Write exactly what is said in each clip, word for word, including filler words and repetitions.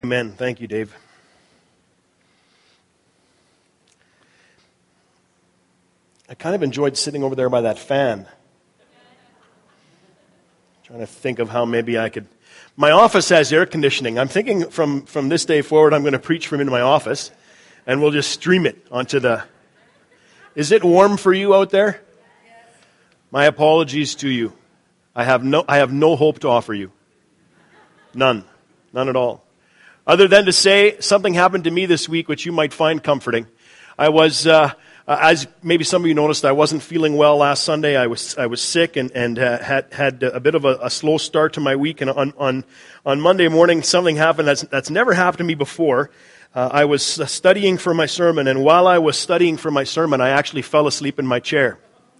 Amen. Thank you, Dave. I kind of enjoyed sitting over there by that fan. Trying to think of how maybe I could... My office has air conditioning. I'm thinking from, from this day forward, I'm going to preach from into my office, and we'll just stream it onto the... Is it warm for you out there? My apologies to you. I have no, I have no hope to offer you. None. None at all. Other than to say, something happened to me this week which you might find comforting. I was, uh, as maybe some of you noticed, I wasn't feeling well last Sunday. I was I was sick and, and uh, had had a bit of a, a slow start to my week. And on, on, on Monday morning, something happened that's, that's never happened to me before. Uh, I was studying for my sermon, and while I was studying for my sermon, I actually fell asleep in my chair.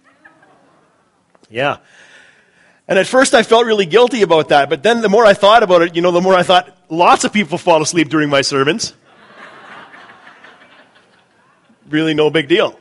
Yeah. And at first I felt really guilty about that, but then the more I thought about it, you know, the more I thought, lots of people fall asleep during my sermons. Really no big deal.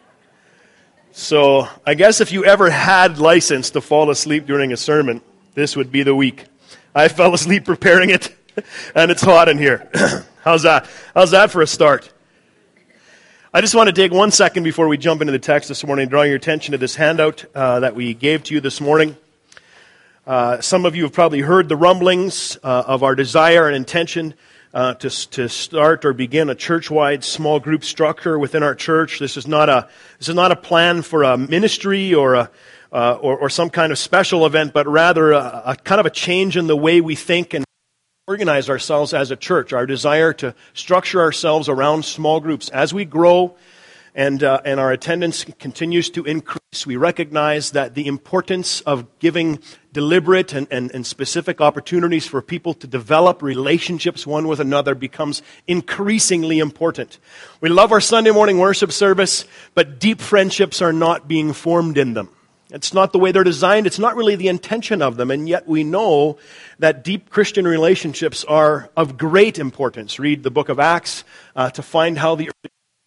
So I guess if you ever had license to fall asleep during a sermon, this would be the week. I fell asleep preparing it, and it's hot in here. How's that? How's that for a start? I just want to take one second before we jump into the text this morning, drawing your attention to this handout uh, that we gave to you this morning. Uh, some of you have probably heard the rumblings uh, of our desire and intention uh, to to start or begin a church-wide small group structure within our church. This is not a this is not a plan for a ministry or a uh, or, or some kind of special event, but rather a, a kind of a change in the way we think and organize ourselves as a church. Our desire to structure ourselves around small groups as we grow. And uh, and our attendance continues to increase. We recognize that the importance of giving deliberate and, and, and specific opportunities for people to develop relationships one with another becomes increasingly important. We love our Sunday morning worship service, but deep friendships are not being formed in them. It's not the way they're designed. It's not really the intention of them. And yet we know that deep Christian relationships are of great importance. Read the book of Acts uh, to find how the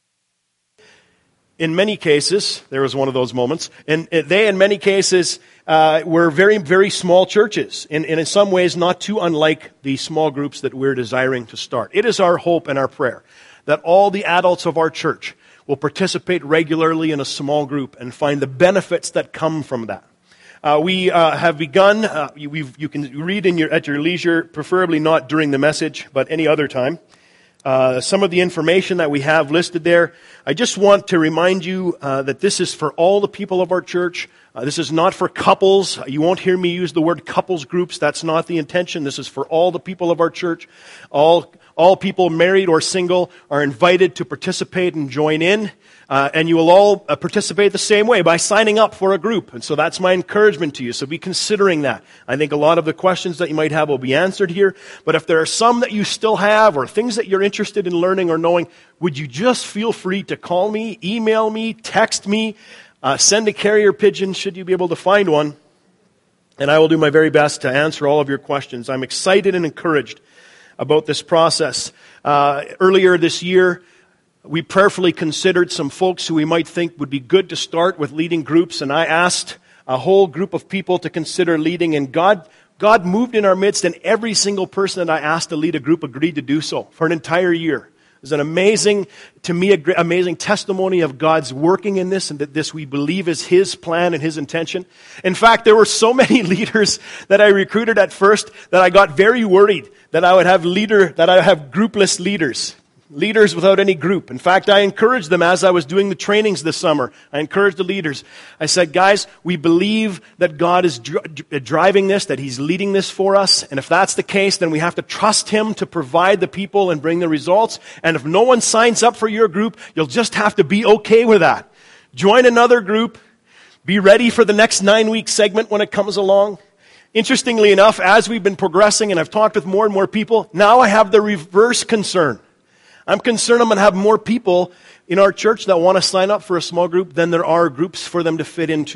In many cases, there was one of those moments, and they, in many cases, uh, were very, very small churches, and, and in some ways not too unlike the small groups that we're desiring to start. It is our hope and our prayer that all the adults of our church will participate regularly in a small group and find the benefits that come from that. Uh, we uh, have begun, uh, we've, you can read in your, at your leisure, preferably not during the message, but any other time. Uh, some of the information that we have listed there. I just want to remind you uh, that this is for all the people of our church. Uh, this is not for couples. You won't hear me use the word couples groups. That's not the intention. This is for all the people of our church. All all people, married or single, are invited to participate and join in. Uh, and you will all uh, participate the same way by signing up for a group. And so that's my encouragement to you. So be considering that. I think a lot of the questions that you might have will be answered here. But if there are some that you still have or things that you're interested in learning or knowing, would you just feel free to call me, email me, text me, uh, send a carrier pigeon should you be able to find one. And I will do my very best to answer all of your questions. I'm excited and encouraged about this process. Uh, earlier this year, we prayerfully considered some folks who we might think would be good to start with leading groups, and I asked a whole group of people to consider leading, and God God moved in our midst, and every single person that I asked to lead a group agreed to do so for an entire year. It was an amazing, to me, a amazing testimony of God's working in this, and that this we believe is His plan and His intention. In fact, there were so many leaders that I recruited at first that I got very worried that I would have leader, that I would have groupless leaders. Leaders without any group. In fact, I encouraged them as I was doing the trainings this summer. I encouraged the leaders. I said, guys, we believe that God is dri- driving this, that He's leading this for us. And if that's the case, then we have to trust Him to provide the people and bring the results. And if no one signs up for your group, you'll just have to be okay with that. Join another group. Be ready for the next nine-week segment when it comes along. Interestingly enough, as we've been progressing and I've talked with more and more people, now I have the reverse concern. I'm concerned I'm going to have more people in our church that want to sign up for a small group than there are groups for them to fit into.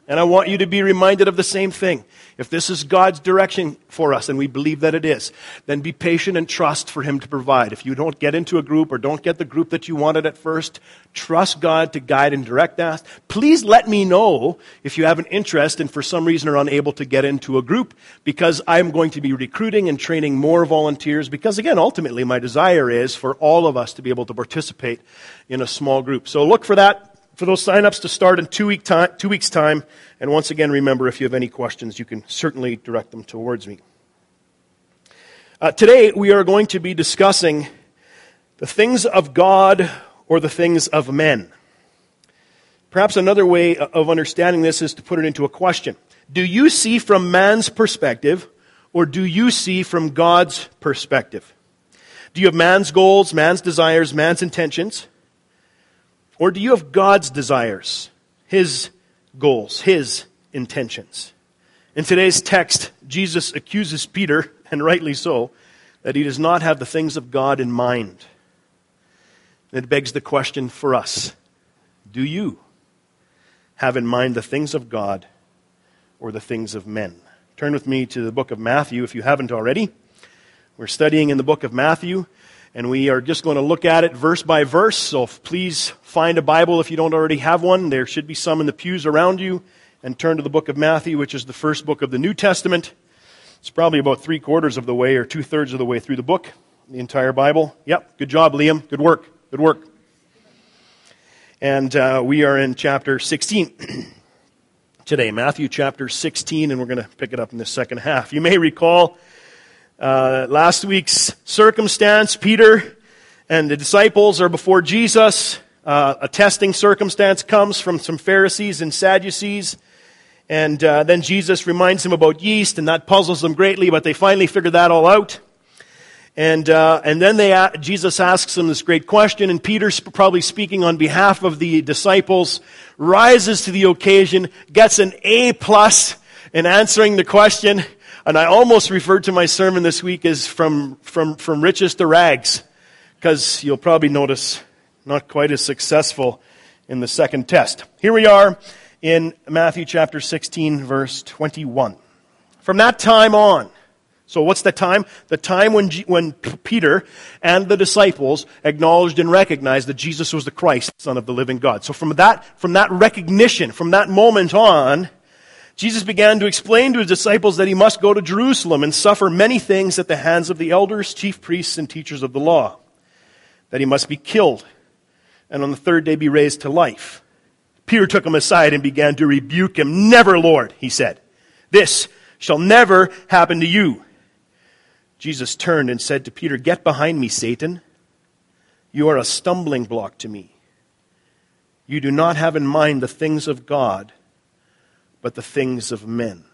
And I want you to be reminded of the same thing. If this is God's direction for us, and we believe that it is, then be patient and trust for Him to provide. If you don't get into a group or don't get the group that you wanted at first, trust God to guide and direct that. Please let me know if you have an interest and for some reason are unable to get into a group, because I'm going to be recruiting and training more volunteers, because again, ultimately my desire is for all of us to be able to participate in a small group. So look for that. For those sign-ups to start in two, week time, two weeks' time. And once again, remember, if you have any questions, you can certainly direct them towards me. Uh, today, we are going to be discussing the things of God or the things of men. Perhaps another way of understanding this is to put it into a question. Do you see from man's perspective, or do you see from God's perspective? Do you have man's goals, man's desires, man's intentions? Or do you have God's desires, His goals, His intentions? In today's text, Jesus accuses Peter, and rightly so, that he does not have the things of God in mind. And it begs the question for us, do you have in mind the things of God or the things of men? Turn with me to the book of Matthew if you haven't already. We're studying in the book of Matthew. And we are just going to look at it verse by verse. So please find a Bible if you don't already have one. There should be some in the pews around you. And turn to the book of Matthew, which is the first book of the New Testament. It's probably about three quarters of the way or two thirds of the way through the book, the entire Bible. Yep, good job, Liam. Good work. Good work. And uh, we are in chapter sixteen today. Matthew chapter sixteen, and we're going to pick it up in the second half. You may recall Uh, last week's circumstance. Peter and the disciples are before Jesus. Uh, a testing circumstance comes from some Pharisees and Sadducees. And uh, then Jesus reminds them about yeast, and that puzzles them greatly, but they finally figure that all out. And uh, and then they Jesus asks them this great question, and Peter, probably speaking on behalf of the disciples, rises to the occasion, gets an A plus in answering the question. And I almost referred to my sermon this week as from, from, from riches to rags, because you'll probably notice not quite as successful in the second test. Here we are in Matthew chapter sixteen, verse twenty-one. From that time on, so what's the time? The time when, G, when Peter and the disciples acknowledged and recognized that Jesus was the Christ, Son of the living God. So from that, from that recognition, from that moment on, Jesus began to explain to his disciples that he must go to Jerusalem and suffer many things at the hands of the elders, chief priests, and teachers of the law. That he must be killed, and on the third day be raised to life. Peter took him aside and began to rebuke him. "Never, Lord," he said. "This shall never happen to you." Jesus turned and said to Peter, "Get behind me, Satan. You are a stumbling block to me. You do not have in mind the things of God, but the things of men."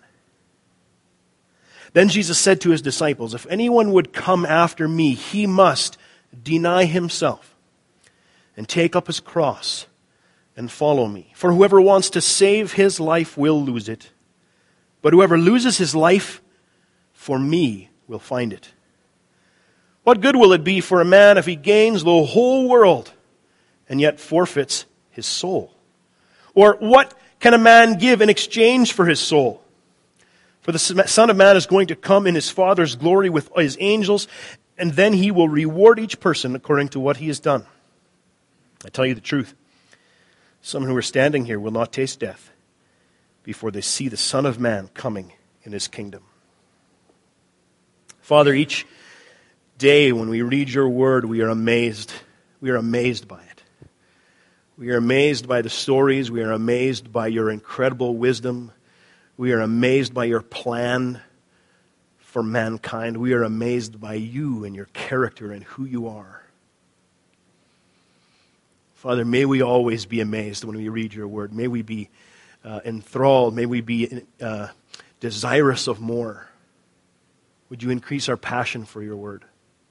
Then Jesus said to his disciples, "If anyone would come after me, he must deny himself and take up his cross and follow me. For whoever wants to save his life will lose it, but whoever loses his life for me will find it. What good will it be for a man if he gains the whole world and yet forfeits his soul? Or what can a man give in exchange for his soul? For the Son of Man is going to come in his Father's glory with his angels, and then he will reward each person according to what he has done. I tell you the truth, some who are standing here will not taste death before they see the Son of Man coming in his kingdom." Father, each day when we read your word, we are amazed. We are amazed by it. We are amazed by the stories. We are amazed by your incredible wisdom. We are amazed by your plan for mankind. We are amazed by you and your character and who you are. Father, may we always be amazed when we read your word. May we be uh, enthralled. May we be uh, desirous of more. Would you increase our passion for your word?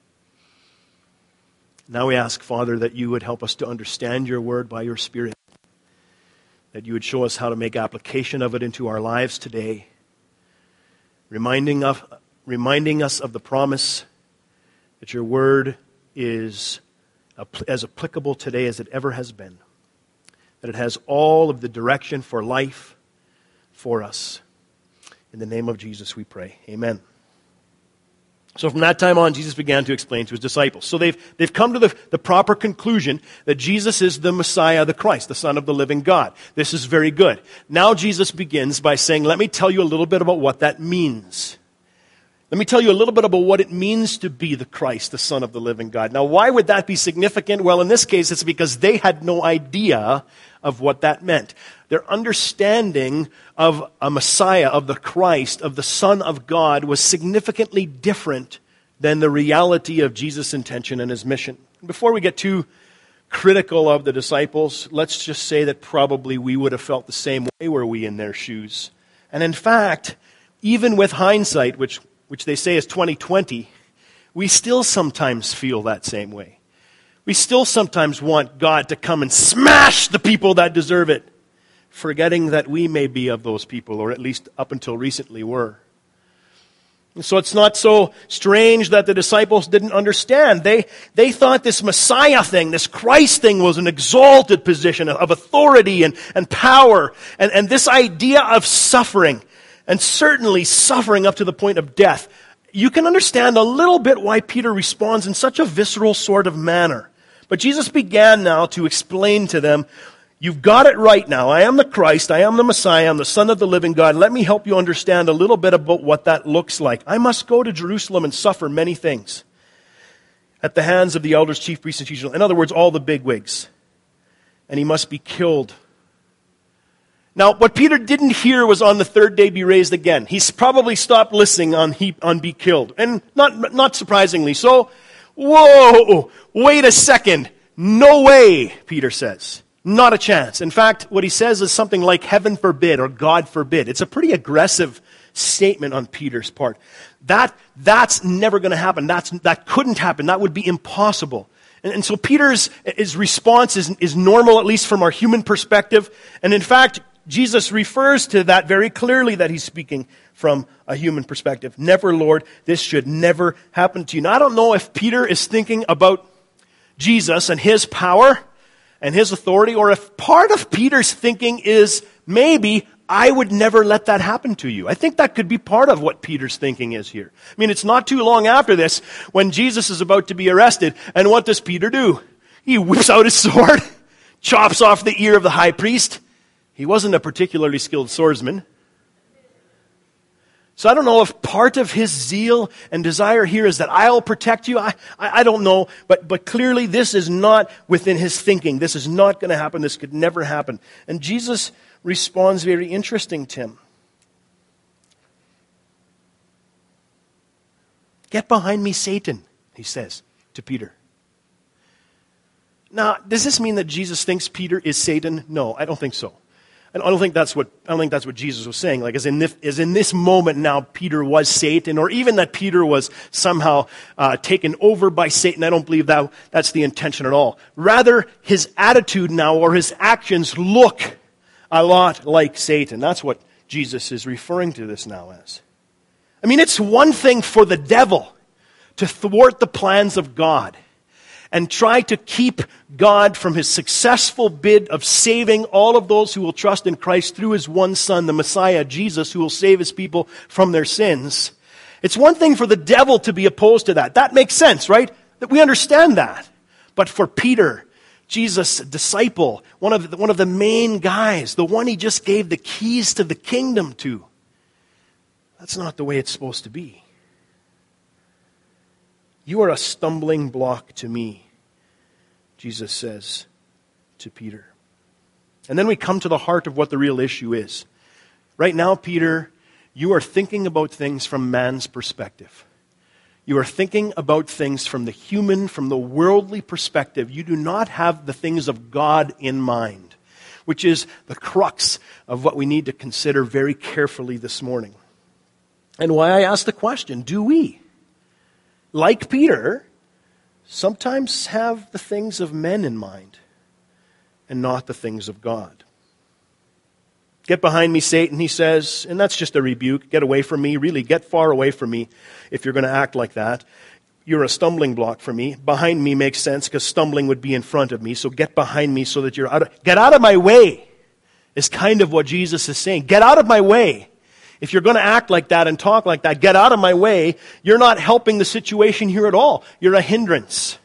Now we ask, Father, that you would help us to understand your word by your Spirit, that you would show us how to make application of it into our lives today, reminding, of, reminding us of the promise that your word is as applicable today as it ever has been, that it has all of the direction for life, for us. In the name of Jesus we pray. Amen. So from that time on, Jesus began to explain to his disciples. So they've, they've come to the, the proper conclusion that Jesus is the Messiah, the Christ, the Son of the living God. This is very good. Now Jesus begins by saying, let me tell you a little bit about what that means. Let me tell you a little bit about what it means to be the Christ, the Son of the living God. Now, why would that be significant? Well, in this case, it's because they had no idea of what that meant. Their understanding of a Messiah, of the Christ, of the Son of God, was significantly different than the reality of Jesus' intention and his mission. Before we get too critical of the disciples, let's just say that probably we would have felt the same way were we in their shoes. And in fact, even with hindsight, which which they say is twenty twenty, we still sometimes feel that same way. We still sometimes want God to come and smash the people that deserve it, forgetting that we may be of those people, or at least up until recently were. And so it's not so strange that the disciples didn't understand. They, they thought this Messiah thing, this Christ thing, was an exalted position of authority and, and power. And, and this idea of suffering, and certainly suffering up to the point of death, you can understand a little bit why Peter responds in such a visceral sort of manner. But Jesus began now to explain to them, you've got it right now. I am the Christ. I am the Messiah. I'm the Son of the living God. Let me help you understand a little bit about what that looks like. I must go to Jerusalem and suffer many things at the hands of the elders, chief priests, and teachers. In other words, all the bigwigs. And he must be killed. Now, what Peter didn't hear was on the third day be raised again. He's probably stopped listening on, he, on be killed. And not, not surprisingly so. Whoa, wait a second. No way, Peter says. Not a chance. In fact, what he says is something like heaven forbid or God forbid. It's a pretty aggressive statement on Peter's part. That, that's never going to happen. That's, that couldn't happen. That would be impossible. And, and so Peter's his response is, is normal, at least from our human perspective. And in fact, Jesus refers to that very clearly, that he's speaking from a human perspective. Never, Lord, this should never happen to you. Now, I don't know if Peter is thinking about Jesus and his power and his authority, or if part of Peter's thinking is maybe I would never let that happen to you. I think that could be part of what Peter's thinking is here. I mean, it's not too long after this when Jesus is about to be arrested, and what does Peter do? He whips out his sword, chops off the ear of the high priest. He wasn't a particularly skilled swordsman. So I don't know if part of his zeal and desire here is that I'll protect you. I, I, I don't know. But, but clearly this is not within his thinking. This is not going to happen. This could never happen. And Jesus responds very interesting to him. Get behind me, Satan, he says to Peter. Now, does this mean that Jesus thinks Peter is Satan? No, I don't think so. I don't think that's what I don't think that's what Jesus was saying. Like, as in this, as in this moment now, Peter was Satan, or even that Peter was somehow uh, taken over by Satan. I don't believe that that's the intention at all. Rather, his attitude now, or his actions, look a lot like Satan. That's what Jesus is referring to this now as. I mean, it's one thing for the devil to thwart the plans of God and try to keep God from his successful bid of saving all of those who will trust in Christ through his one Son, the Messiah, Jesus, who will save his people from their sins. It's one thing for the devil to be opposed to that. That makes sense, right? That we understand that. But for Peter, Jesus' disciple, one of the, one of the main guys, the one he just gave the keys to the kingdom to, that's not the way it's supposed to be. You are a stumbling block to me, Jesus says to Peter. And then we come to the heart of what the real issue is. Right now, Peter, you are thinking about things from man's perspective. You are thinking about things from the human, from the worldly perspective. You do not have the things of God in mind, which is the crux of what we need to consider very carefully this morning. And why I ask the question, do we? Like Peter, sometimes have the things of men in mind and not the things of God. Get behind me, Satan, he says, and that's just a rebuke. Get away from me. Really, get far away from me if you're going to act like that. You're a stumbling block for me. Behind me makes sense because stumbling would be in front of me, so get behind me so that you're out of, get out of my way. is kind of what Jesus is saying. Get out of my way. If you're going to act like that and talk like that, get out of my way. You're not helping the situation here at all. You're a hindrance.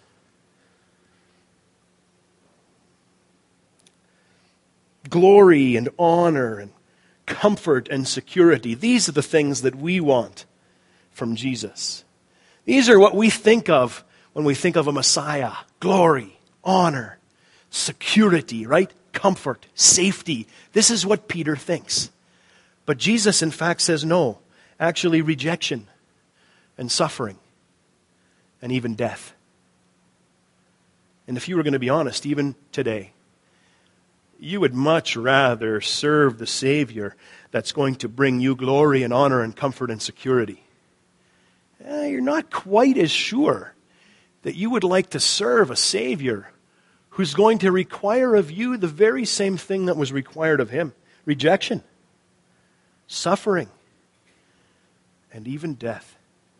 Glory and honor and comfort and security. These are the things that we want from Jesus. These are what we think of when we think of a Messiah. Glory, honor, security, right? Comfort, safety. This is what Peter thinks. But Jesus, in fact, says no. Actually, rejection and suffering and even death. And if you were going to be honest, even today, you would much rather serve the Savior that's going to bring you glory and honor and comfort and security. Eh, you're not quite as sure that you would like to serve a Savior who's going to require of you the very same thing that was required of him. Rejection, suffering, and even death.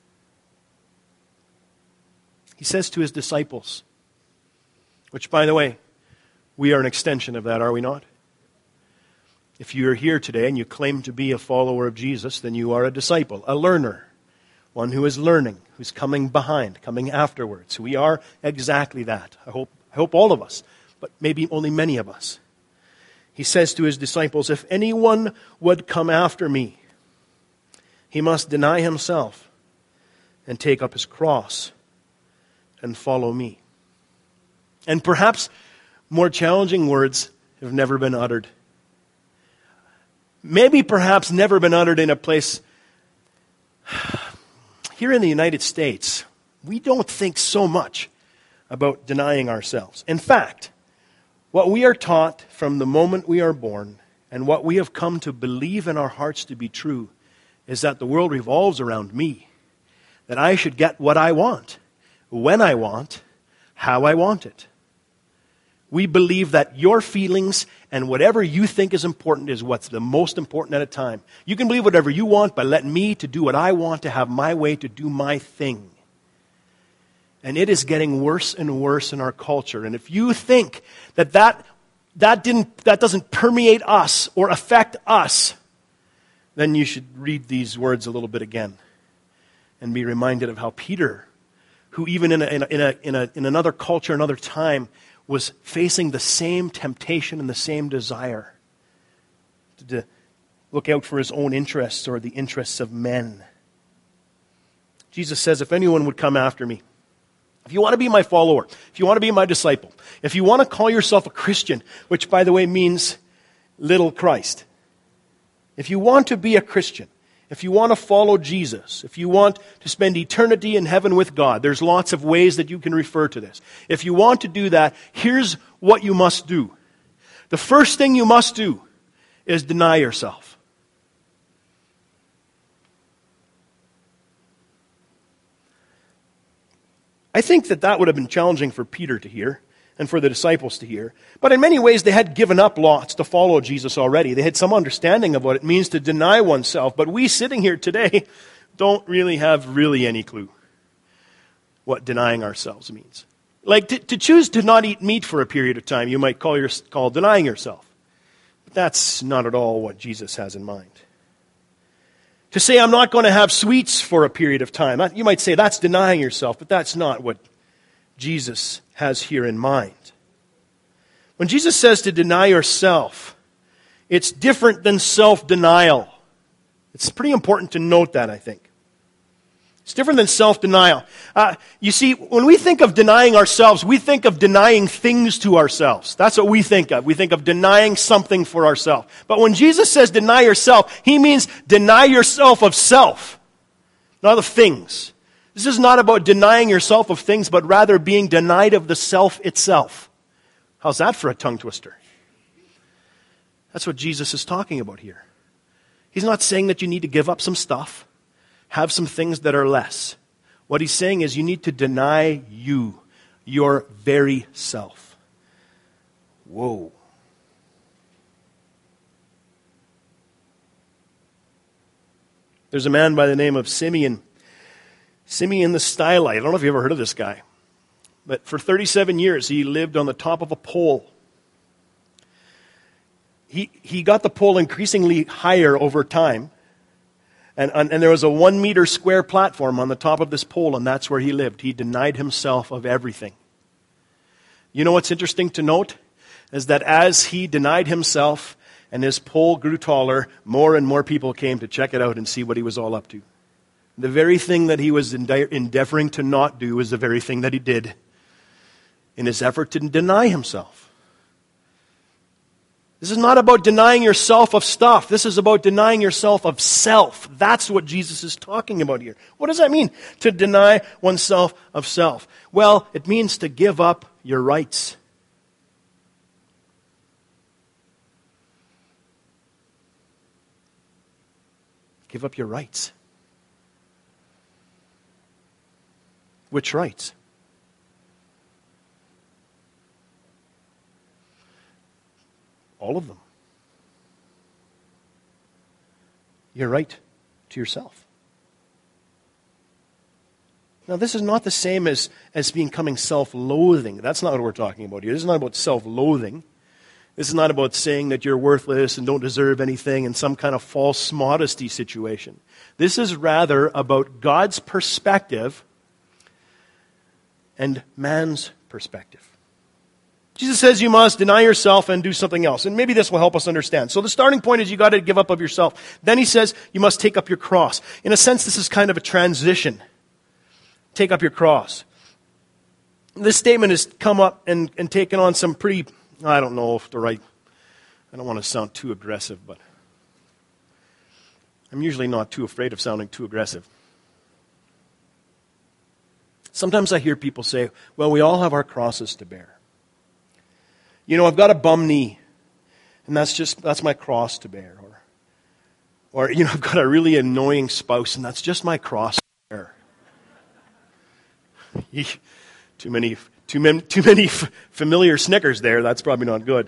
He says to his disciples, which, by the way, we are an extension of that, are we not? If you are here today and you claim to be a follower of Jesus, then you are a disciple, a learner, one who is learning, who's coming behind, coming afterwards. We are exactly that. I hope, I hope all of us, but maybe only many of us. He says to his disciples, if anyone would come after me, he must deny himself and take up his cross and follow me. And perhaps more challenging words have never been uttered. Maybe perhaps never been uttered in a place. Here in the United States, we don't think so much about denying ourselves. In fact, what we are taught from the moment we are born and what we have come to believe in our hearts to be true is that the world revolves around me, that I should get what I want, when I want, how I want it. We believe that your feelings and whatever you think is important is what's the most important at a time. You can believe whatever you want, but let me to do what I want, to have my way, to do my thing. And it is getting worse and worse in our culture. And if you think that that, that, didn't, that doesn't permeate us or affect us, then you should read these words a little bit again and be reminded of how Peter, who even in, a, in, a, in, a, in, a, in another culture, another time, was facing the same temptation and the same desire to, to look out for his own interests or the interests of men. Jesus says, if anyone would come after me, if you want to be my follower, if you want to be my disciple, if you want to call yourself a Christian, which by the way means little Christ, if you want to be a Christian, if you want to follow Jesus, if you want to spend eternity in heaven with God, there's lots of ways that you can refer to this. If you want to do that, here's what you must do. The first thing you must do is deny yourself. I think that that would have been challenging for Peter to hear and for the disciples to hear. But in many ways, they had given up lots to follow Jesus already. They had some understanding of what it means to deny oneself. But we sitting here today don't really have really any clue what denying ourselves means. Like to, to choose to not eat meat for a period of time, you might call, your, call denying yourself. But that's not at all what Jesus has in mind. To say I'm not going to have sweets for a period of time, you might say that's denying yourself, but that's not what Jesus has here in mind. When Jesus says to deny yourself, it's different than self-denial. It's pretty important to note that, I think. It's different than self-denial. Uh, you see, when we think of denying ourselves, we think of denying things to ourselves. That's what we think of. We think of denying something for ourselves. But when Jesus says deny yourself, he means deny yourself of self, not of things. This is not about denying yourself of things, but rather being denied of the self itself. How's that for a tongue twister? That's what Jesus is talking about here. He's not saying that you need to give up some stuff, have some things that are less. What he's saying is you need to deny you, your very self. Whoa. There's a man by the name of Simeon. Simeon the Stylite. I don't know if you've ever heard of this guy. But for thirty-seven years, he lived on the top of a pole. he, he got the pole increasingly higher over time. And, and, and there was a one meter square platform on the top of this pole, and that's where he lived. He denied himself of everything. You know what's interesting to note? Is that as he denied himself and his pole grew taller, more and more people came to check it out and see what he was all up to. The very thing that he was endeavoring to not do is the very thing that he did in his effort to deny himself. This is not about denying yourself of stuff. This is about denying yourself of self. That's what Jesus is talking about here. What does that mean, to deny oneself of self? Well, it means to give up your rights. Give up your rights. Which rights? All of them. Your right to yourself. Now, this is not the same as, as becoming self-loathing. That's not what we're talking about here. This is not about self-loathing. This is not about saying that you're worthless and don't deserve anything in some kind of false modesty situation. This is rather about God's perspective and man's perspective. Jesus says you must deny yourself and do something else. And maybe this will help us understand. So the starting point is you got to give up of yourself. Then he says you must take up your cross. In a sense, this is kind of a transition. Take up your cross. This statement has come up and, and taken on some pretty, I don't know if the right, I don't want to sound too aggressive, but I'm usually not too afraid of sounding too aggressive. Sometimes I hear people say, well, we all have our crosses to bear. You know, I've got a bum knee, and that's just, that's my cross to bear. Or, or you know, I've got a really annoying spouse, and that's just my cross to bear. too many, too many, too many f- familiar snickers there. That's probably not good.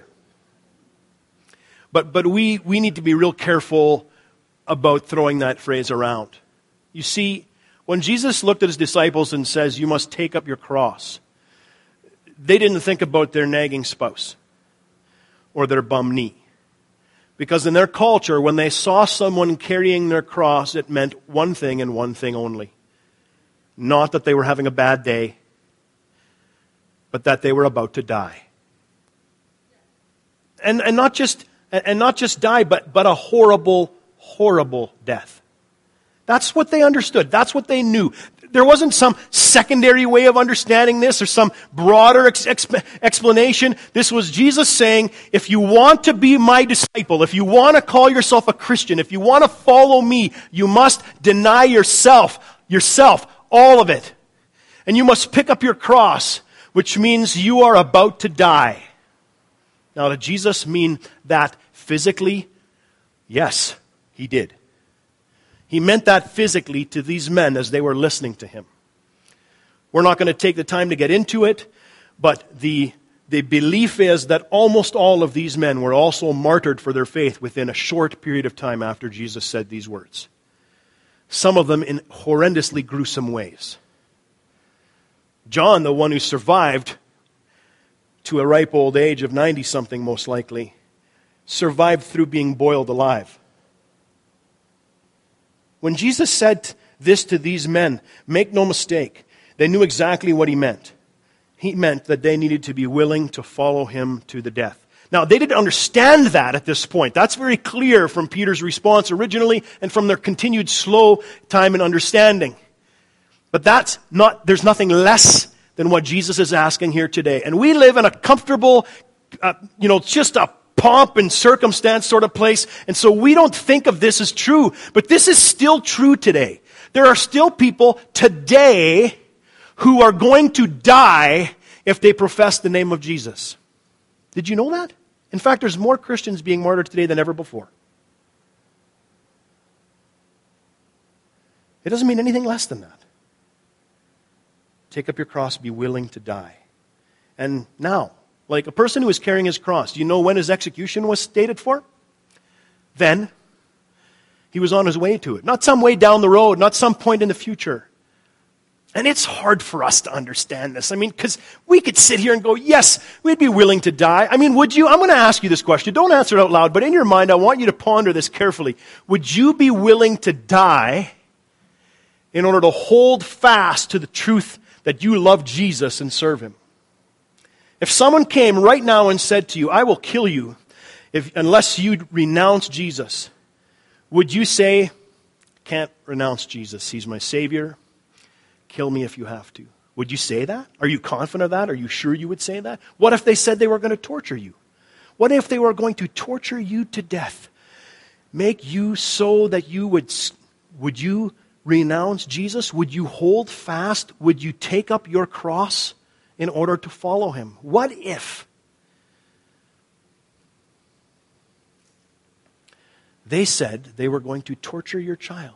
But, but we, we need to be real careful about throwing that phrase around. You see, when Jesus looked at his disciples and says, you must take up your cross, they didn't think about their nagging spouse or their bum knee. Because in their culture, when they saw someone carrying their cross, it meant one thing and one thing only. Not that they were having a bad day, but that they were about to die. And, and not just and not just die, but, but a horrible, horrible death. That's what they understood. That's what they knew. There wasn't some secondary way of understanding this or some broader ex- exp- explanation. This was Jesus saying, if you want to be my disciple, if you want to call yourself a Christian, if you want to follow me, you must deny yourself, yourself, all of it. And you must pick up your cross, which means you are about to die. Now, did Jesus mean that physically? Yes, he did. He meant that physically to these men as they were listening to him. We're not going to take the time to get into it, but the, the belief is that almost all of these men were also martyred for their faith within a short period of time after Jesus said these words. Some of them in horrendously gruesome ways. John, the one who survived to a ripe old age of ninety-something most likely, survived through being boiled alive. When Jesus said this to these men, make no mistake, they knew exactly what he meant. He meant that they needed to be willing to follow him to the death. Now, they didn't understand that at this point. That's very clear from Peter's response originally and from their continued slow time in understanding. But that's not, there's nothing less than what Jesus is asking here today. And we live in a comfortable, uh, you know, just a pomp and circumstance sort of place. And so we don't think of this as true. But this is still true today. There are still people today who are going to die if they profess the name of Jesus. Did you know that? In fact, there's more Christians being martyred today than ever before. It doesn't mean anything less than that. Take up your cross, be willing to die. And now, like a person who is carrying his cross, do you know when his execution was stated for? Then. He was on his way to it. Not some way down the road, not some point in the future. And it's hard for us to understand this. I mean, because we could sit here and go, yes, we'd be willing to die. I mean, would you? I'm going to ask you this question. Don't answer it out loud, but in your mind, I want you to ponder this carefully. Would you be willing to die in order to hold fast to the truth that you love Jesus and serve Him? If someone came right now and said to you, I will kill you if, unless you renounce Jesus, would you say, can't renounce Jesus, He's my Savior, kill me if you have to? Would you say that? Are you confident of that? Are you sure you would say that? What if they said they were going to torture you? What if they were going to torture you to death? Make you so that you would, would you renounce Jesus? Would you hold fast? Would you take up your cross in order to follow Him? What if they said they were going to torture your child?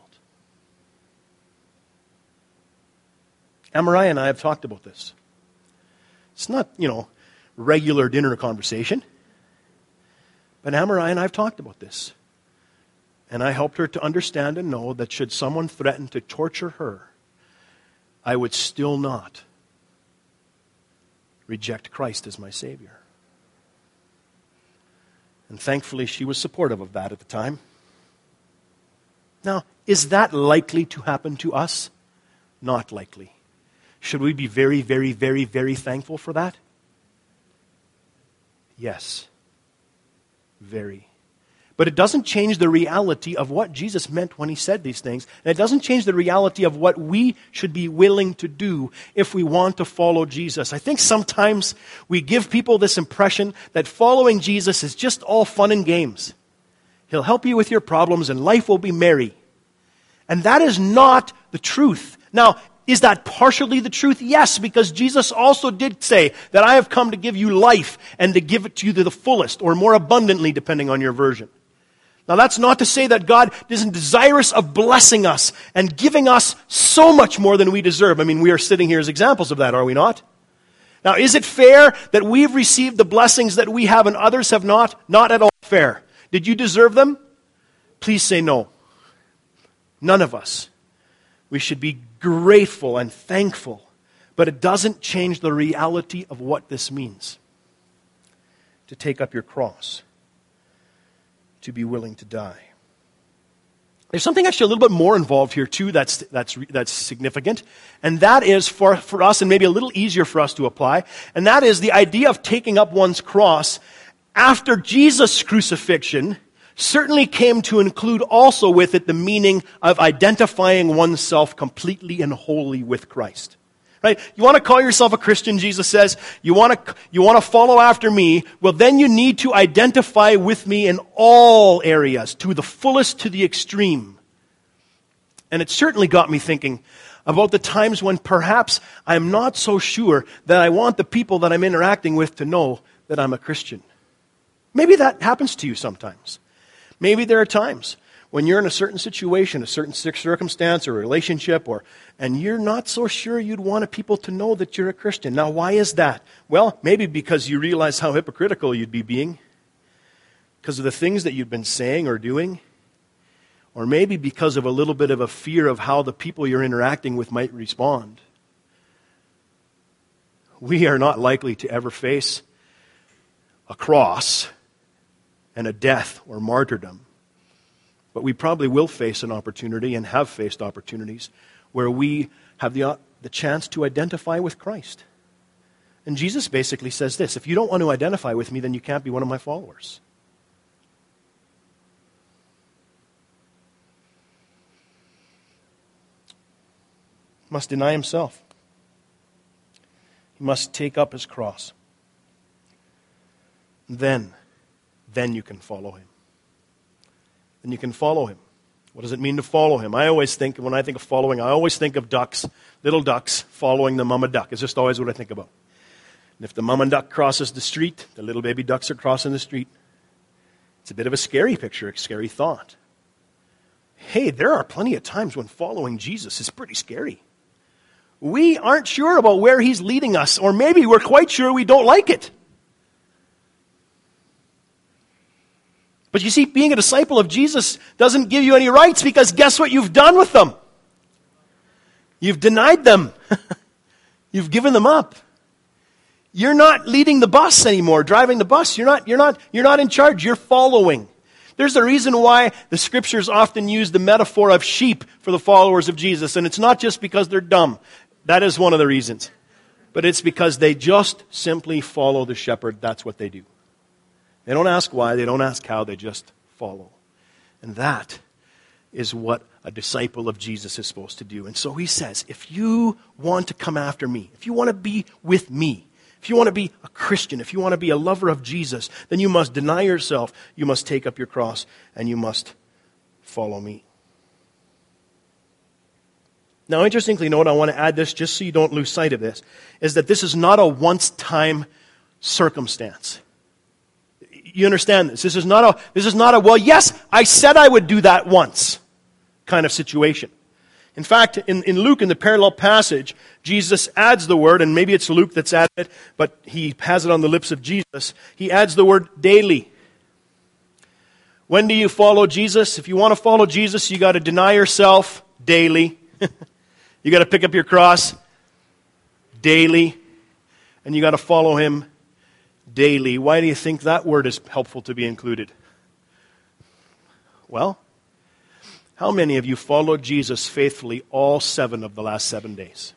Amarai and I have talked about this. It's not, you know, regular dinner conversation. But Amarai and I have talked about this. And I helped her to understand and know that should someone threaten to torture her, I would still not reject Christ as my Savior. And thankfully, she was supportive of that at the time. Now, is that likely to happen to us? Not likely. Should we be very, very, very, very thankful for that? Yes. Very. But it doesn't change the reality of what Jesus meant when He said these things. And it doesn't change the reality of what we should be willing to do if we want to follow Jesus. I think sometimes we give people this impression that following Jesus is just all fun and games. He'll help you with your problems and life will be merry. And that is not the truth. Now, is that partially the truth? Yes, because Jesus also did say that I have come to give you life and to give it to you to the fullest or more abundantly, depending on your version. Now, that's not to say that God isn't desirous of blessing us and giving us so much more than we deserve. I mean, we are sitting here as examples of that, are we not? Now, is it fair that we've received the blessings that we have and others have not? Not at all fair. Did you deserve them? Please say no. None of us. We should be grateful and thankful, but it doesn't change the reality of what this means. To take up your cross, to be willing to die. There's something actually a little bit more involved here too that's that's that's significant, and that is for, for us, and maybe a little easier for us to apply, and that is the idea of taking up one's cross after Jesus' crucifixion certainly came to include also with it the meaning of identifying oneself completely and wholly with Christ. Right? You want to call yourself a Christian, Jesus says, you want to, you want to follow after me, well then you need to identify with me in all areas, to the fullest, to the extreme. And it certainly got me thinking about the times when perhaps I'm not so sure that I want the people that I'm interacting with to know that I'm a Christian. Maybe that happens to you sometimes. Maybe there are times when you're in a certain situation, a certain circumstance or relationship, or and you're not so sure you'd want people to know that you're a Christian. Now, why is that? Well, maybe because you realize how hypocritical you'd be being because of the things that you've been saying or doing, or maybe because of a little bit of a fear of how the people you're interacting with might respond. We are not likely to ever face a cross and a death or martyrdom. But we probably will face an opportunity and have faced opportunities where we have the, uh, the chance to identify with Christ. And Jesus basically says this: if you don't want to identify with me, then you can't be one of my followers. He must deny himself. He must take up his cross. Then, then you can follow him. Then you can follow him. What does it mean to follow him? I always think, when I think of following, I always think of ducks, little ducks following the mama duck. It's just always what I think about. And if the mama duck crosses the street, the little baby ducks are crossing the street. It's a bit of a scary picture, a scary thought. Hey, there are plenty of times when following Jesus is pretty scary. We aren't sure about where he's leading us, or maybe we're quite sure we don't like it. But you see, being a disciple of Jesus doesn't give you any rights, because guess what you've done with them? You've denied them. You've given them up. You're not leading the bus anymore, driving the bus. You're not, you're not, you're not in charge. You're following. There's a reason why the scriptures often use the metaphor of sheep for the followers of Jesus. And it's not just because they're dumb. That is one of the reasons. But it's because they just simply follow the shepherd. That's what they do. They don't ask why. They don't ask how. They just follow. And that is what a disciple of Jesus is supposed to do. And so he says, if you want to come after me, if you want to be with me, if you want to be a Christian, if you want to be a lover of Jesus, then you must deny yourself, you must take up your cross, and you must follow me. Now, interestingly, note, I want to add this just so you don't lose sight of this, is that this is not a once-time circumstance. You understand this? This is not a, this is not a, well, yes, I said I would do that once kind of situation. In fact, in, in Luke, in the parallel passage, Jesus adds the word, and maybe it's Luke that's added it, but he has it on the lips of Jesus. He adds the word daily. When do you follow Jesus? If you want to follow Jesus, you got to deny yourself daily. You got to pick up your cross daily, and you got to follow him daily. Why do you think that word is helpful to be included? Well, how many of you followed Jesus faithfully all seven of the last seven days?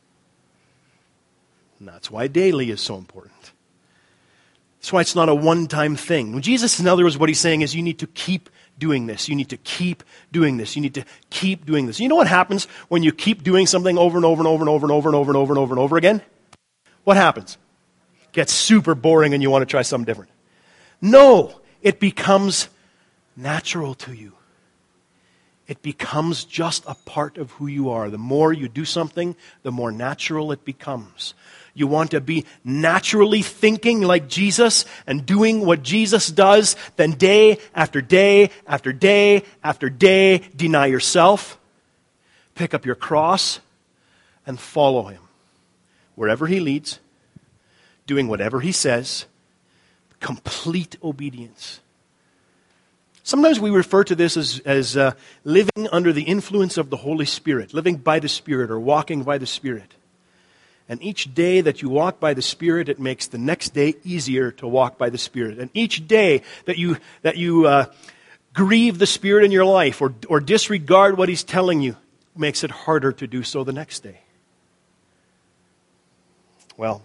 And that's why daily is so important. That's why it's not a one-time thing. When Jesus, in other words, what he's saying is you need to keep doing this. You need to keep doing this. You need to keep doing this. You know what happens when you keep doing something over and over and over and over and over and over and over and over and over again? What happens? It gets super boring and you want to try something different. No, it becomes natural to you. It becomes just a part of who you are. The more you do something, the more natural it becomes. You want to be naturally thinking like Jesus and doing what Jesus does, then day after day after day after day, deny yourself, pick up your cross, and follow him. Wherever he leads, doing whatever he says, complete obedience. Sometimes we refer to this as, as uh, living under the influence of the Holy Spirit, living by the Spirit or walking by the Spirit. And each day that you walk by the Spirit, it makes the next day easier to walk by the Spirit. And each day that you that you uh, grieve the Spirit in your life or, or disregard what he's telling you, makes it harder to do so the next day. Well,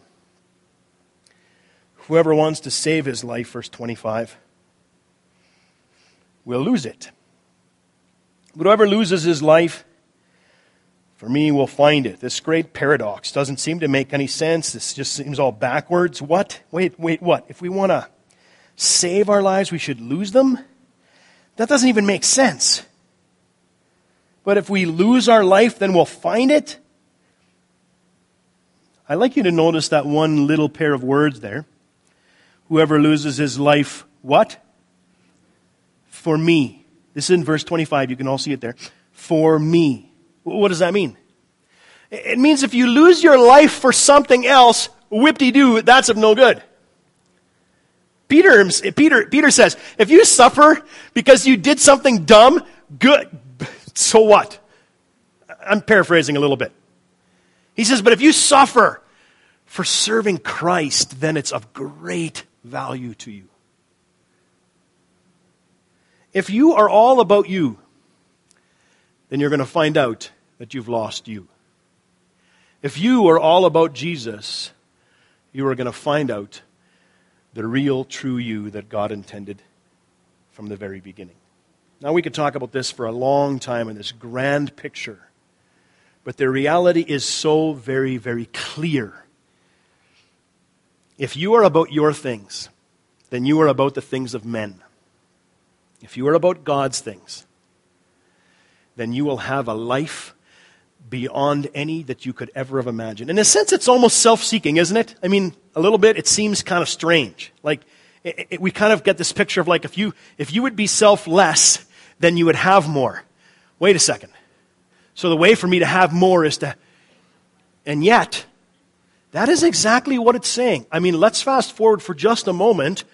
whoever wants to save his life, verse twenty-five, will lose it. But whoever loses his life, for me, will find it. This great paradox doesn't seem to make any sense. This just seems all backwards. What? Wait, wait, what? If we want to save our lives, we should lose them? That doesn't even make sense. But if we lose our life, then we'll find it? I'd like you to notice that one little pair of words there. Whoever loses his life, what? For me. This is in verse twenty-five. You can all see it there. For me. What does that mean? It means if you lose your life for something else, whip-de-doo, that's of no good. Peter, Peter, Peter says, if you suffer because you did something dumb, good. So what? I'm paraphrasing a little bit. He says, but if you suffer for serving Christ, then it's of great value to you. If you are all about you, then you're going to find out that you've lost you. If you are all about Jesus, you are going to find out the real, true you that God intended from the very beginning. Now, we could talk about this for a long time in this grand picture, but the reality is so very, very clear. If you are about your things, then you are about the things of men. If you are about God's things, then you will have a life beyond any that you could ever have imagined. In a sense, it's almost self-seeking, isn't it? I mean, a little bit, it seems kind of strange. Like, it, it, we kind of get this picture of like, if you if you would be selfless, then you would have more. Wait a second. So the way for me to have more is to... And yet, that is exactly what it's saying. I mean, let's fast forward for just a moment.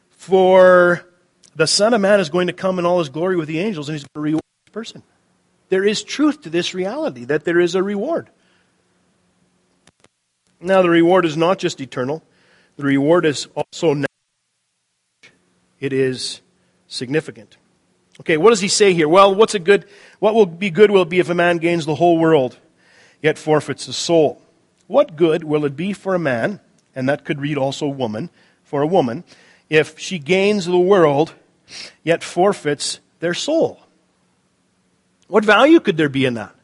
For the Son of Man is going to come in all his glory with the angels, and he's going to reward each person. there is truth to this reality, that there is a reward. Now, the reward is not just eternal. The reward is also natural. It is significant. Okay, what does he say here? Well, what's a good, what will be good will it be if a man gains the whole world, yet forfeits his soul? What good will it be for a man, and that could read also woman, for a woman, if she gains the world, yet forfeits their soul? What value could there be in that?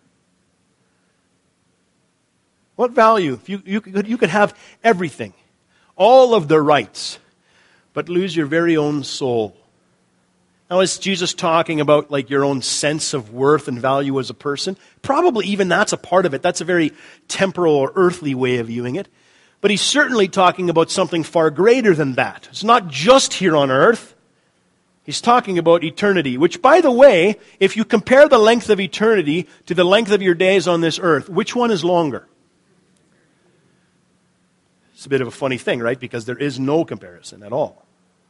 What value? If you, you, could, you could have everything, all of the rights, but lose your very own soul. Now, is Jesus talking about like your own sense of worth and value as a person? Probably even that's a part of it. That's a very temporal or earthly way of viewing it. But he's certainly talking about something far greater than that. It's not just here on earth. He's talking about eternity, which, by the way, if you compare the length of eternity to the length of your days on this earth, which one is longer? It's a bit of a funny thing, right? Because there is no comparison at all.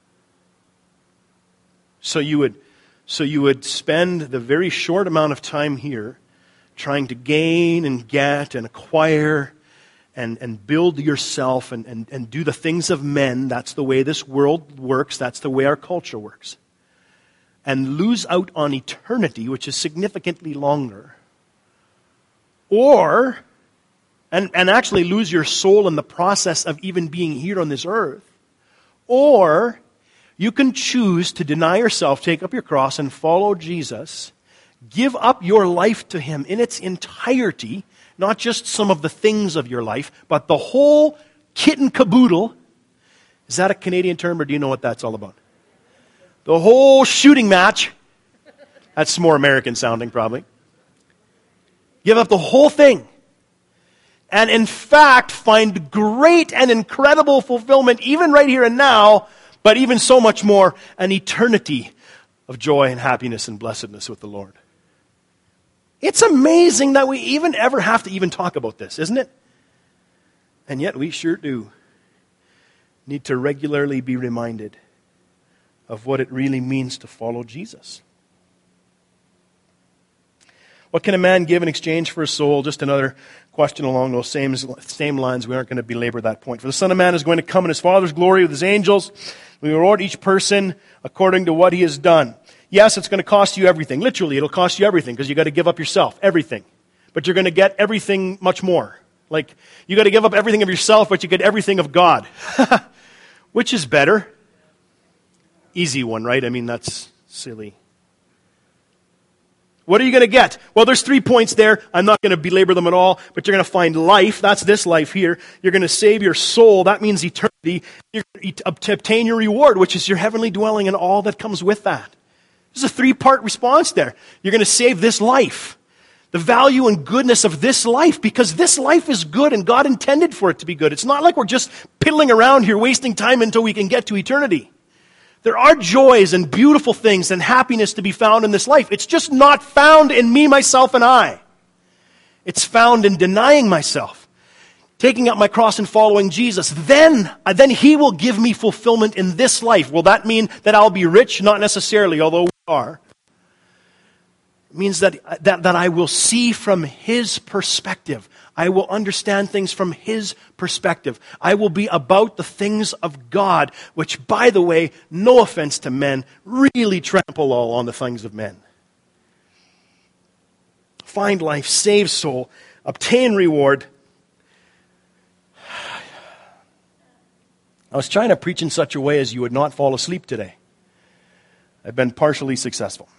So you would, so you would spend the very short amount of time here trying to gain and get and acquire and, and build yourself and, and, and do the things of men. That's the way this world works. That's the way our culture works. And lose out on eternity, which is significantly longer. Or, and, and actually lose your soul in the process of even being here on this earth. Or you can choose to deny yourself, take up your cross, and follow Jesus. Give up your life to Him in its entirety, not just some of the things of your life, but the whole kit and caboodle. Is that a Canadian term, or do you know what that's all about? The whole shooting match. That's more American sounding, probably. Give up the whole thing. And in fact, find great and incredible fulfillment, even right here and now, but even so much more, an eternity of joy and happiness and blessedness with the Lord. It's amazing that we even ever have to even talk about this, isn't it? And yet we sure do need to regularly be reminded of what it really means to follow Jesus. What can a man give in exchange for his soul? Just another question along those same, same lines. We aren't going to belabor that point. For the Son of Man is going to come in His Father's glory with His angels. We reward each person according to what he has done. Yes, it's going to cost you everything. Literally, it'll cost you everything because you've got to give up yourself, everything. But you're going to get everything much more. Like, you got to give up everything of yourself, but you get everything of God. Which is better? Easy one, right? I mean, that's silly. What are you going to get? Well, there's three points there. I'm not going to belabor them at all, but you're going to find life. That's this life here. You're going to save your soul. That means eternity. You're going to obtain your reward, which is your heavenly dwelling and all that comes with that. There's a three-part response there. You're going to save this life. The value and goodness of this life, because this life is good and God intended for it to be good. It's not like we're just piddling around here wasting time until we can get to eternity. There are joys and beautiful things and happiness to be found in this life. It's just not found in me, myself, and I. It's found in denying myself, taking up my cross and following Jesus. Then, then He will give me fulfillment in this life. Will that mean that I'll be rich? Not necessarily, although we are. It means that, that, that I will see from His perspective. I will understand things from His perspective. I will be about the things of God, which, by the way, no offense to men, really trample all on the things of men. Find life, save soul, obtain reward. I was trying to preach in such a way as you would not fall asleep today. I've been partially successful.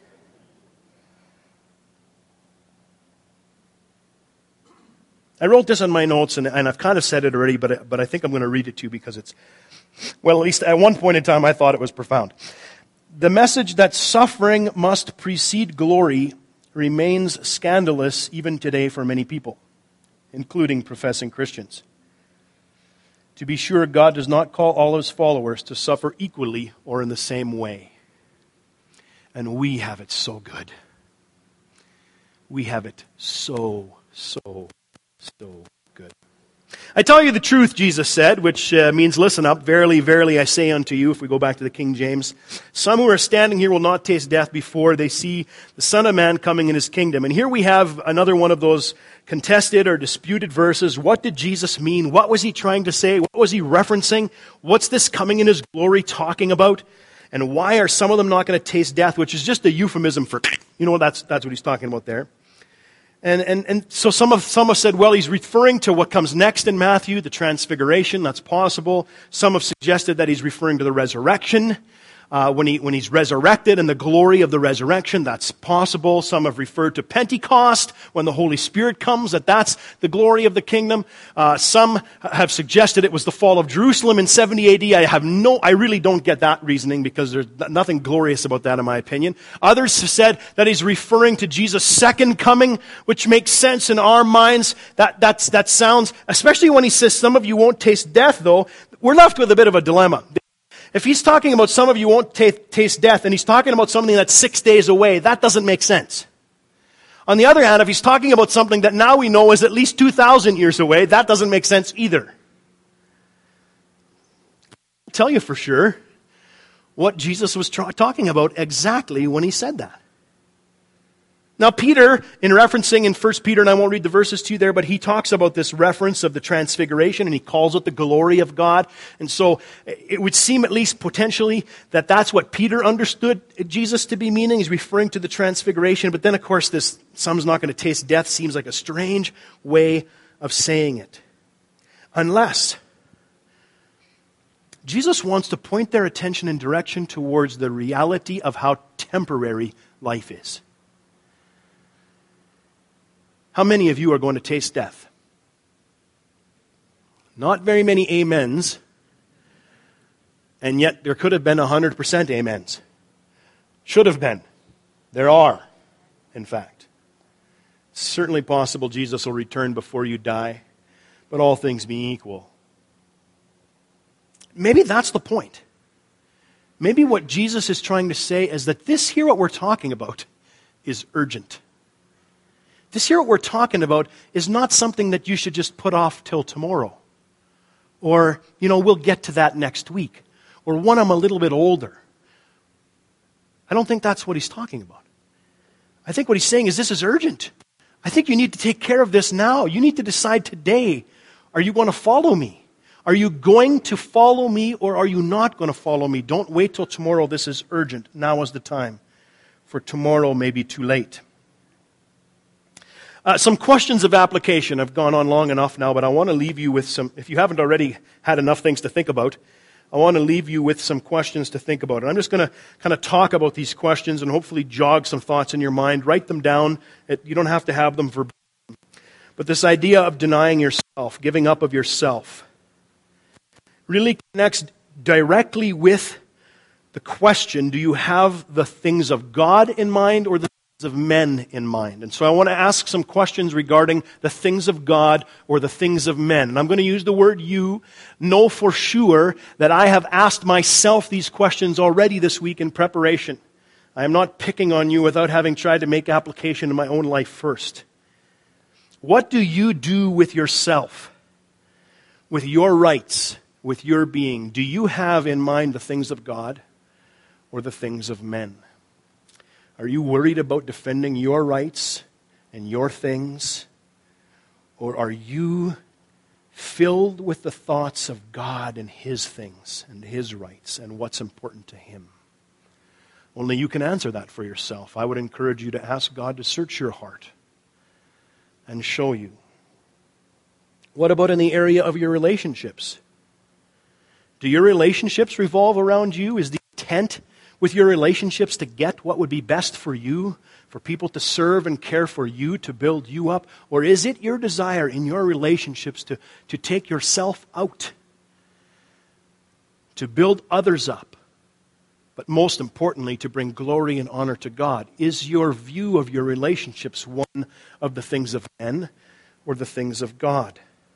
I wrote this on my notes, and, and I've kind of said it already, but, but I think I'm going to read it to you because it's, well, at least at one point in time, I thought it was profound. The message that suffering must precede glory remains scandalous even today for many people, including professing Christians. To be sure, God does not call all His followers to suffer equally or in the same way. And we have it so good. We have it so, so So good. I tell you the truth, Jesus said, which uh, means listen up. Verily, verily, I say unto you, if we go back to the King James, some who are standing here will not taste death before they see the Son of Man coming in his kingdom. And here we have another one of those contested or disputed verses. What did Jesus mean? What was he trying to say? What was he referencing? What's this coming in his glory talking about? And why are some of them not going to taste death, which is just a euphemism for, you know, that's, that's what he's talking about there. And, and, and so some have, some have said, well, he's referring to what comes next in Matthew, the transfiguration. That's possible. Some have suggested that he's referring to the resurrection. Uh, when he when he's resurrected and the glory of the resurrection, that's possible. Some have referred to Pentecost, when the Holy Spirit comes, that that's the glory of the kingdom. Uh, some have suggested it was the fall of Jerusalem in seventy A D. I have no, I really don't get that reasoning because there's nothing glorious about that in my opinion. Others have said that he's referring to Jesus' second coming, which makes sense in our minds. That that's that sounds, especially when he says some of you won't taste death, though, we're left with a bit of a dilemma. If he's talking about some of you won't t- taste death, and he's talking about something that's six days away, that doesn't make sense. On the other hand, if he's talking about something that now we know is at least two thousand years away, that doesn't make sense either. I'll tell you for sure what Jesus was tra- talking about exactly when he said that. Now, Peter, in referencing in First Peter, and I won't read the verses to you there, but he talks about this reference of the transfiguration, and he calls it the glory of God. And so it would seem at least potentially that that's what Peter understood Jesus to be meaning. He's referring to the transfiguration. But then, of course, this some's not going to taste death seems like a strange way of saying it. Unless Jesus wants to point their attention and direction towards the reality of how temporary life is. How many of you are going to taste death? Not very many amens, and yet there could have been one hundred percent amens. Should have been. There are, in fact. It's certainly possible Jesus will return before you die, but all things being equal. Maybe that's the point. Maybe what Jesus is trying to say is that this here, what we're talking about, is urgent. This here, what we're talking about, is not something that you should just put off till tomorrow. Or, you know, we'll get to that next week. Or when I'm a little bit older. I don't think that's what he's talking about. I think what he's saying is this is urgent. I think you need to take care of this now. You need to decide today, are you going to follow me? Are you going to follow me or are you not going to follow me? Don't wait till tomorrow. This is urgent. Now is the time. For tomorrow may be too late. Uh, some questions of application. I've gone on long enough now, but I want to leave you with some, if you haven't already had enough things to think about, I want to leave you with some questions to think about. And I'm just going to kind of talk about these questions and hopefully jog some thoughts in your mind. Write them down. It, you don't have to have them verbatim. But this idea of denying yourself, giving up of yourself, really connects directly with the question, do you have the things of God in mind or the of men in mind? And so I want to ask some questions regarding the things of God or the things of men. And I'm going to use the word you. Know for sure that I have asked myself these questions already this week in preparation. I am not picking on you without having tried to make application in my own life first. What do you do with yourself? With your rights? With your being? Do you have in mind the things of God or the things of men? Are you worried about defending your rights and your things? Or are you filled with the thoughts of God and His things and His rights and what's important to Him? Only you can answer that for yourself. I would encourage you to ask God to search your heart and show you. What about in the area of your relationships? Do your relationships revolve around you? Is the intent with your relationships to get what would be best for you, for people to serve and care for you, to build you up? Or is it your desire in your relationships to, to take yourself out, to build others up, but most importantly, to bring glory and honor to God? Is your view of your relationships one of the things of men or the things of God?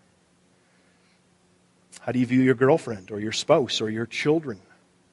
How do you view your girlfriend or your spouse or your children?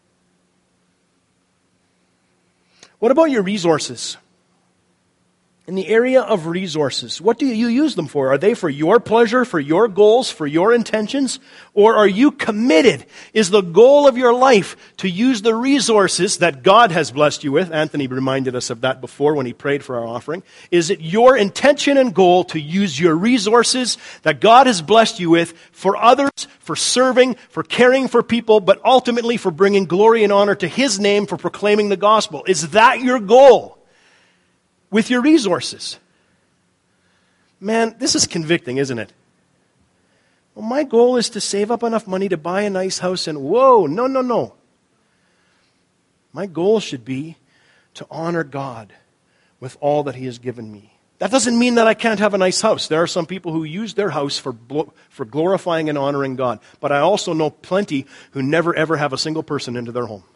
What about your resources? In the area of resources, what do you use them for? Are they for your pleasure, for your goals, for your intentions? Or are you committed? Is the goal of your life to use the resources that God has blessed you with? Anthony reminded us of that before when he prayed for our offering. Is it your intention and goal to use your resources that God has blessed you with for others, for serving, for caring for people, but ultimately for bringing glory and honor to His name, for proclaiming the gospel? Is that your goal with your resources? Man, this is convicting, isn't it? Well, my goal is to save up enough money to buy a nice house and whoa, no, no, no. My goal should be to honor God with all that He has given me. That doesn't mean that I can't have a nice house. There are some people who use their house for for glorifying and honoring God. But I also know plenty who never ever have a single person into their home.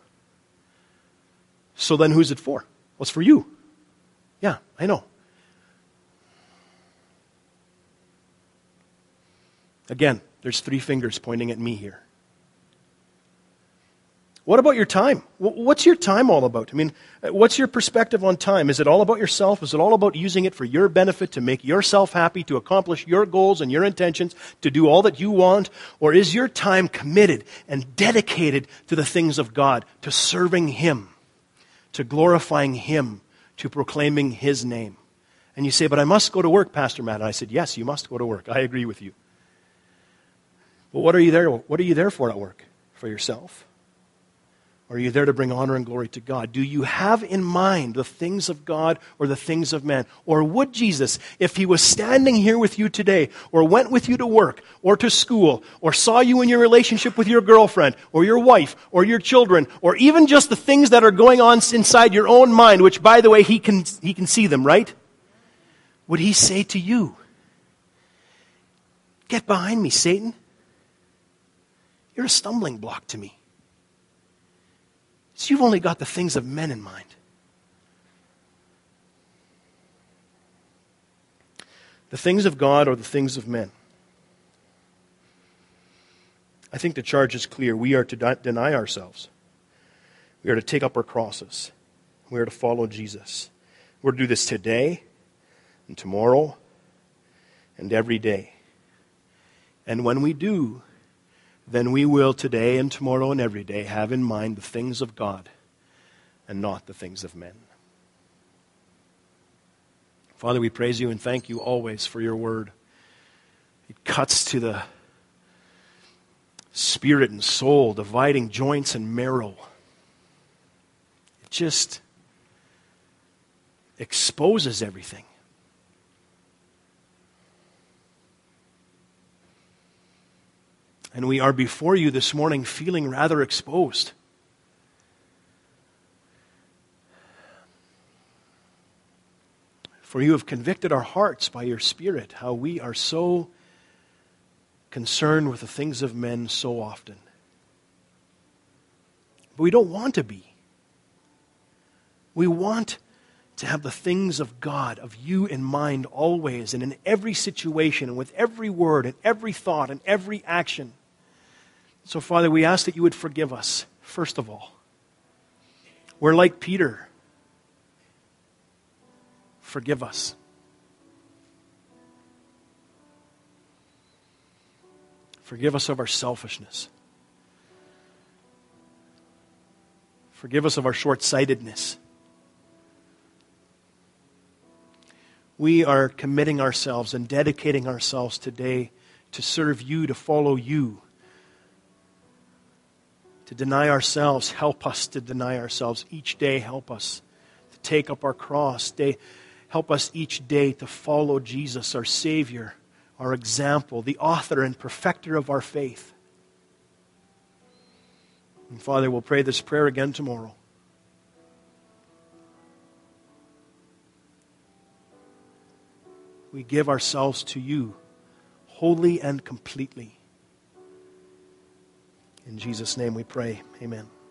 So then who's it for? Well, it's for you. Yeah, I know. Again, there's three fingers pointing at me here. What about your time? What's your time all about? I mean, what's your perspective on time? Is it all about yourself? Is it all about using it for your benefit, to make yourself happy, to accomplish your goals and your intentions, to do all that you want? Or is your time committed and dedicated to the things of God, to serving Him, to glorifying Him, to proclaiming His name? And you say, but I must go to work, Pastor Matt. And I said, yes, you must go to work. I agree with you. But what are you there? What are you there for at work? For yourself? Or are you there to bring honor and glory to God? Do you have in mind the things of God or the things of man? Or would Jesus, if He was standing here with you today, or went with you to work, or to school, or saw you in your relationship with your girlfriend, or your wife, or your children, or even just the things that are going on inside your own mind, which, by the way, He can, he can see them, right? Would He say to you, get behind me, Satan. You're a stumbling block to me. So you've only got the things of men in mind. The things of God or the things of men? I think the charge is clear. We are to de- deny ourselves. We are to take up our crosses. We are to follow Jesus. We're to do this today and tomorrow and every day. And when we do, then we will today and tomorrow and every day have in mind the things of God and not the things of men. Father, we praise You and thank You always for Your word. It cuts to the spirit and soul, dividing joints and marrow. It just exposes everything. And we are before You this morning feeling rather exposed. For You have convicted our hearts by Your Spirit, how we are so concerned with the things of men so often. But we don't want to be. We want to have the things of God, of You in mind always and in every situation and with every word and every thought and every action. So, Father, we ask that You would forgive us, first of all. We're like Peter. Forgive us. Forgive us of our selfishness. Forgive us of our short-sightedness. We are committing ourselves and dedicating ourselves today to serve You, to follow You. To deny ourselves. Help us to deny ourselves each day. Help us to take up our cross. Day, help us each day to follow Jesus, our Savior, our example, the author and perfecter of our faith. And Father, we'll pray this prayer again tomorrow. We give ourselves to You wholly and completely. In Jesus' name we pray. Amen.